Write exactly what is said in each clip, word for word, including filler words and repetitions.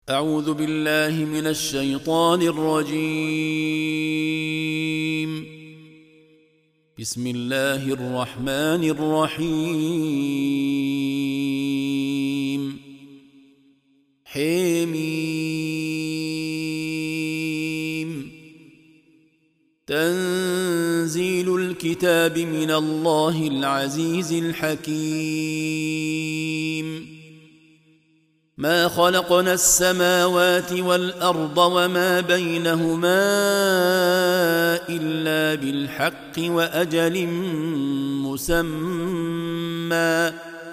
أعوذ بالله من الشيطان الرجيم. بسم الله الرحمن الرحيم. حميم. تنزيل الكتاب من الله العزيز الحكيم. ما خلقنا السماوات والأرض وما بينهما إلا بالحق وأجل مسمى،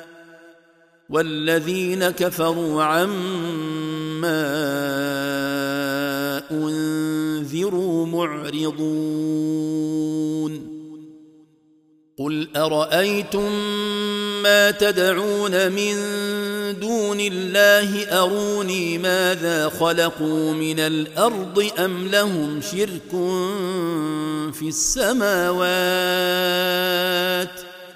والذين كفروا عما أنذروا معرضون. قل أرأيتم ما تدعون من دون الله أروني ماذا خلقوا من الأرض أم لهم شرك في السماوات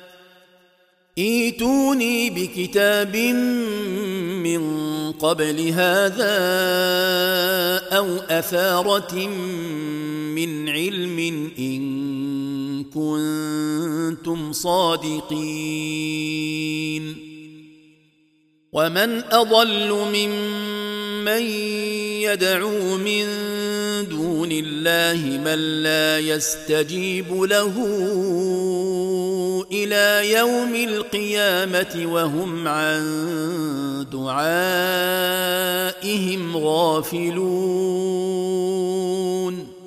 ائتوني بكتاب من قبل هذا أو أثارة من علم إن كنتم صادقين. ومن أضل ممن يدعو من دون الله من لا يستجيب له إلى يوم القيامة وهم عن دعائهم غافلون.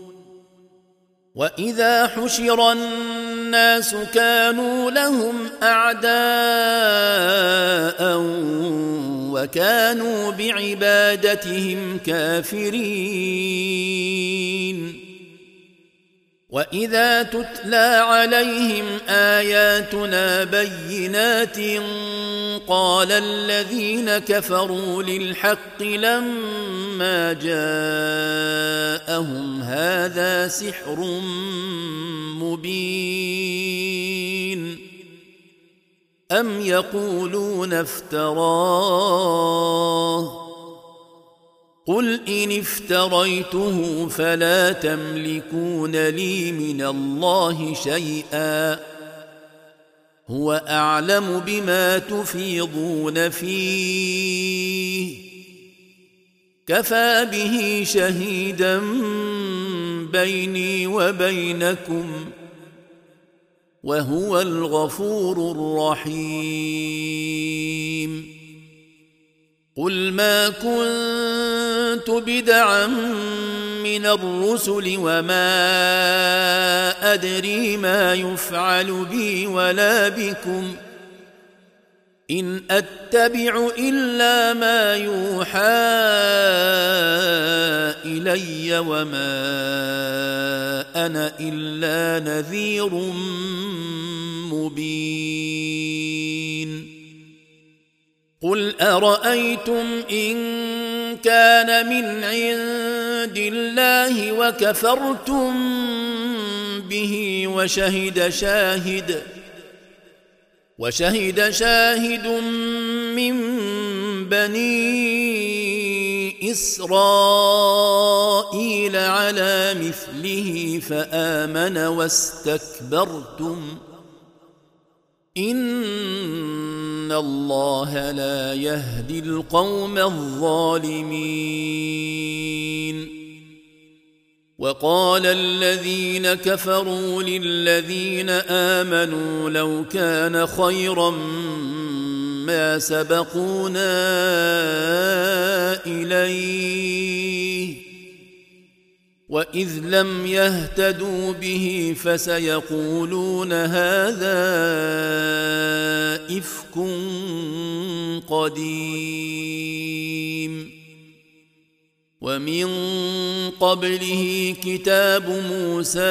وإذا حشر الناس كانوا لهم أعداء وكانوا بعبادتهم كافرين. وإذا تتلى عليهم آياتنا بينات قال الذين كفروا للحق لما جاءهم هذا سحر مبين أم يقولون افتراه قل إن افتريته فلا تملكون لي من الله شيئا هو أعلم بما تفيضون فيه كفى به شهيدا بيني وبينكم وهو الغفور الرحيم. قل ما كنت بدعا من الرسل وما أدري ما يفعل بي ولا بكم إن أتبع إلا ما يوحى إلي وما أنا إلا نذير مبين. قل أرأيتم إن كان من عند الله وكفرتم به وشهد شاهد وشهد شاهد من بني إسرائيل على مثله فآمن واستكبرتم إن الله لا يهدي القوم الظالمين. وقال الذين كفروا للذين آمنوا لو كان خيرا ما سبقونا إليه وإذ لم يهتدوا به فسيقولون هذا إفك قديم. ومن قبله كتاب موسى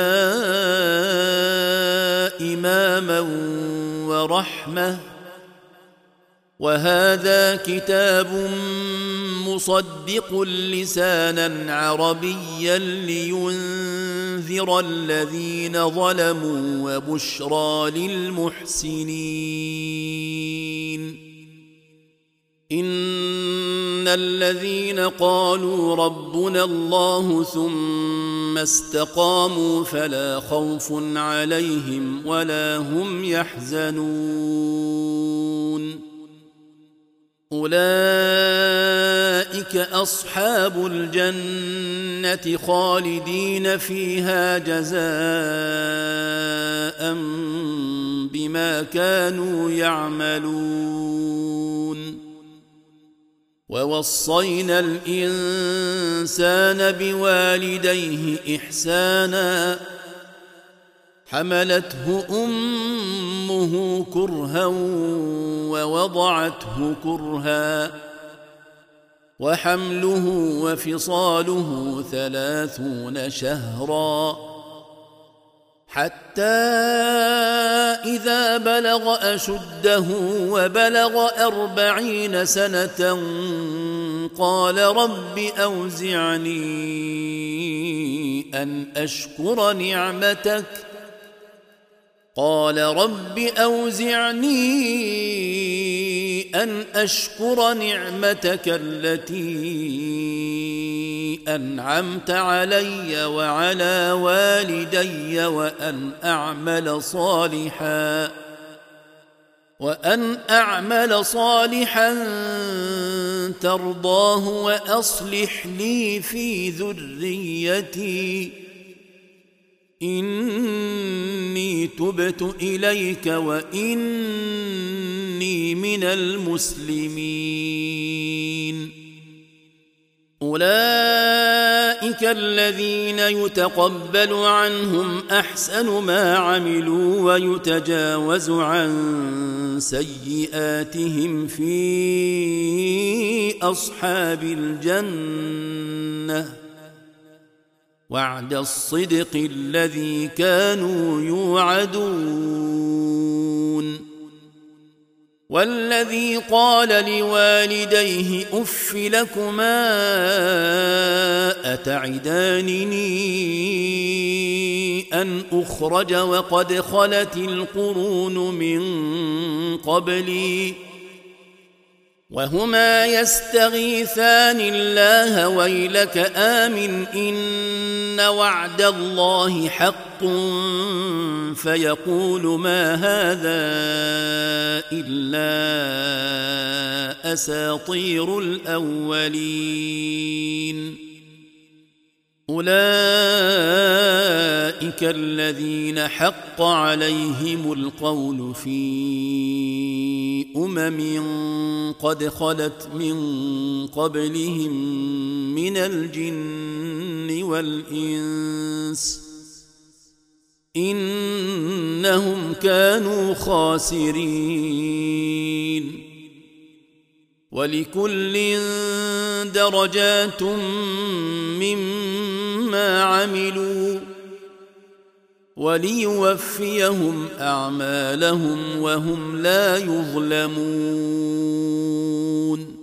إماما ورحمة وهذا كتاب مصدق لسانا عربيا لينذر الذين ظلموا وبشرى للمحسنين. إن الذين قالوا ربنا الله ثم استقاموا فلا خوف عليهم ولا هم يحزنون أولئك أصحاب الجنة خالدين فيها جزاء بما كانوا يعملون ووصينا الإنسان بوالديه إحسانا حملته أمه كرها ووضعته كرها وحمله وفصاله ثلاثون شهرا حتى إذا بلغ أشده وبلغ أربعين سنة قال رب أوزعني أن أشكر نعمتك قال رب أوزعني أن أشكر نعمتك التي أنعمت علي وعلى والدي وأن أعمل صالحا وأن أعمل صالحا ترضاه وأصلح لي في ذريتي إني تبت إليك وإني من المسلمين أولئك الذين يتقبل عنهم أحسن ما عملوا ويتجاوز عن سيئاتهم في أصحاب الجنة وعد الصدق الذي كانوا يوعدون والذي قال لوالديه أف لكما أتعدانني أن أخرج وقد خلت القرون من قبلي وهما يستغيثان الله ويلك آمن إن وعد الله حق فيقول ما هذا إلا أساطير الأولين أولئك الذين حق عليهم القول في أمم قد خلت من قبلهم من الجن والإنس إنهم كانوا خاسرين ولكل درجات مما عملوا وليوفيهم أعمالهم وهم لا يظلمون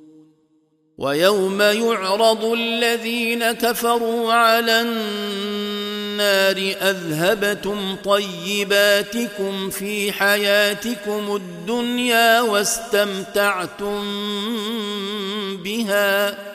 ويوم يعرض الذين كفروا على النار أذهبتم طيباتكم في حياتكم الدنيا واستمتعتم بها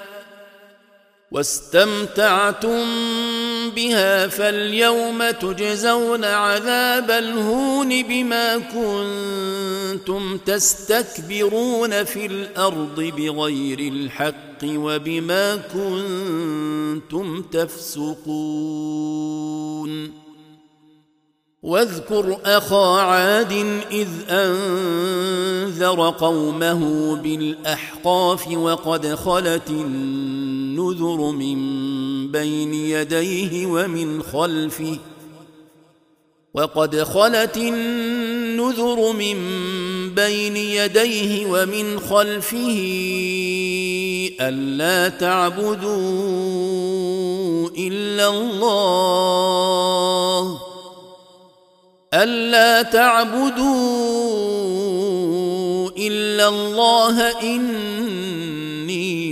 واستمتعتم بها فاليوم تجزون عذاب الهون بما كنتم تستكبرون في الأرض بغير الحق وبما كنتم تفسقون واذكر أخا عاد إذ أنذر قومه بالأحقاف وقد خلت النذر من بين يديه ومن خلفه وقد خلت النذر من بين يديه ومن خلفه ألا تعبدوا إلا الله ألا تعبدوا إلا الله إني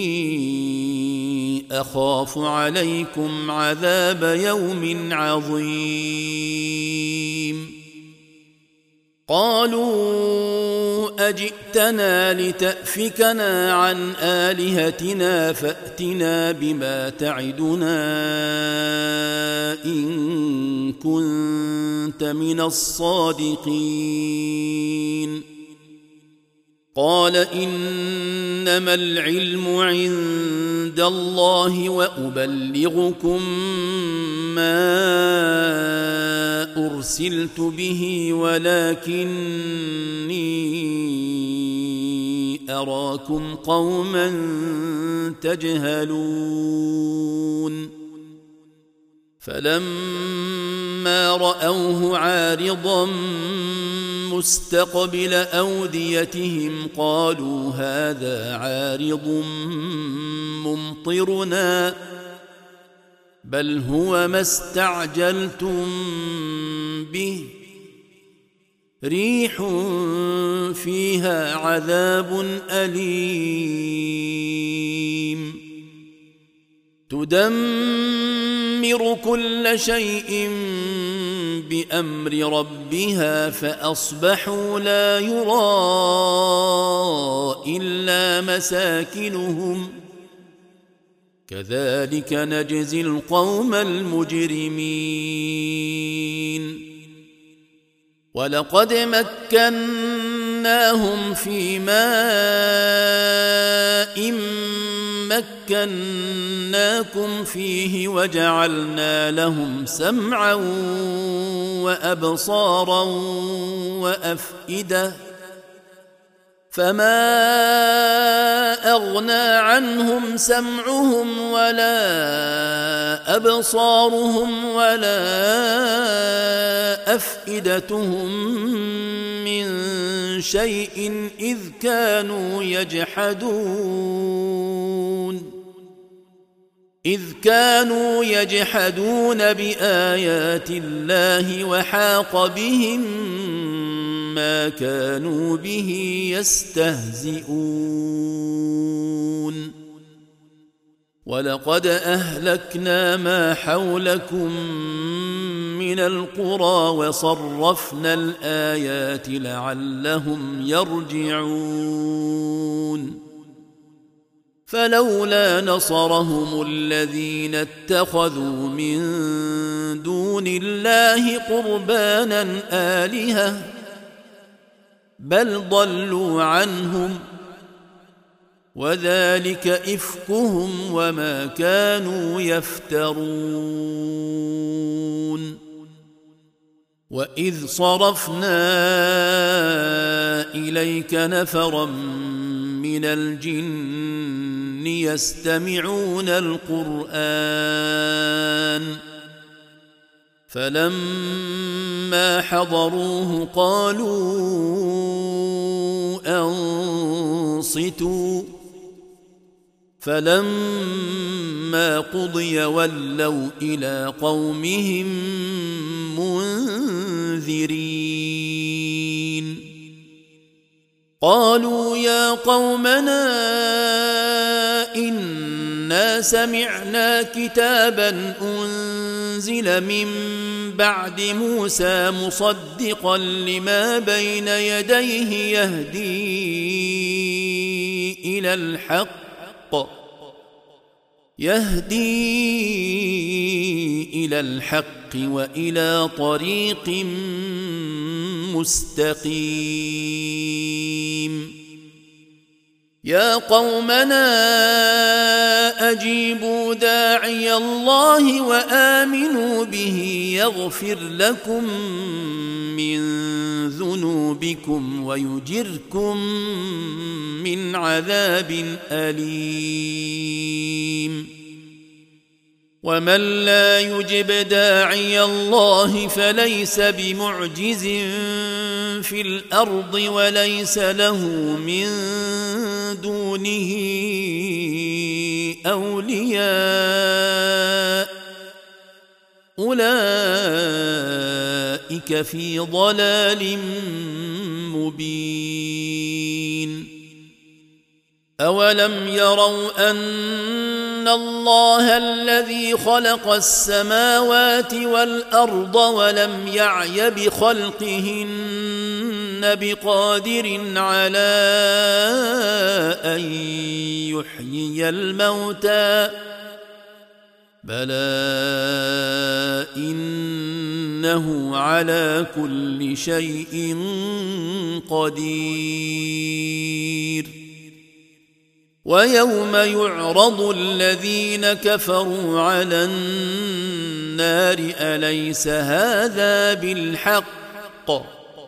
أخاف عليكم عذاب يوم عظيم قالوا أجئتنا لتأفكنا عن آلهتنا فأتنا بما تعدنا إن كنت من الصادقين قال إنما العلم عند الله وأبلغكم ما أرسلت به ولكني أراكم قوما تجهلون فلما رأوه عارضا مستقبل أوديتهم قالوا هذا عارض ممطرنا بل هو ما استعجلتم به ريح فيها عذاب أليم تدمر كل شيء بأمر ربها فأصبحوا لا يرى إلا مساكنهم كذلك نجزي القوم المجرمين ولقد مكناهم في ماء مكناكم فيه وجعلنا لهم سمعا وأبصارا وأفئدة فما أغنى عنهم سمعهم ولا أبصارهم ولا أفئدتهم من شيء إذ كانوا يجحدون إذ كانوا يجحدون بآيات الله وحاق بهم ما كانوا به يستهزئون ولقد أهلكنا ما حولكم من القرى وصرفنا الآيات لعلهم يرجعون فلولا نصرهم الذين اتخذوا من دون الله قربانا آلهة بل ضلوا عنهم وذلك إفكهم وما كانوا يفترون وإذ صرفنا إليك نفرا من الجن يستمعون القرآن فلما حضروه قالوا أنصتوا فلما قضي ولوا إلى قومهم منذرين قالوا يا قومنا إنا سمعنا كتابا أنزل من بعد موسى مصدقا لما بين يديه يهدي إلى الحق يهدي إلى الحق وإلى طريق مستقيم يا قومنا أجيبوا داعي الله وآمنوا به يغفر لكم من ذنوبكم ويجركم من عذاب أليم ومن لا يجب داعي الله فليس بمعجز في الأرض وليس له من دونه أولياء أولئك في ضلال مبين أولم يروا أن الله الذي خلق السماوات والأرض ولم يعي بخلقهن بقادر على أن يحيي الموتى بلى إنه على كل شيء قدير. ويوم يعرض الذين كفروا على النار أليس هذا بالحق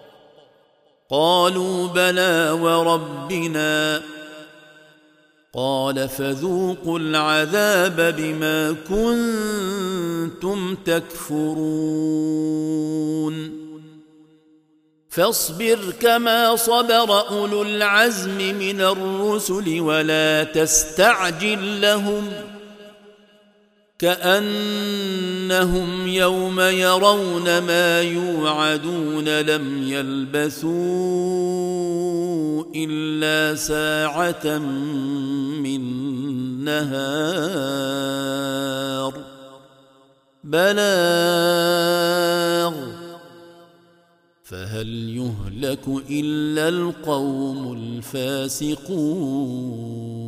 قالوا بلى وربنا قال فذوقوا العذاب بما كنتم تكفرون. فاصبر كما صبر أولو العزم من الرسل ولا تستعجل لهم كأنهم يوم يرون ما يوعدون لم يلبثوا إلا ساعة من نهار بلاغ فهل يهلك إلا القوم الفاسقون.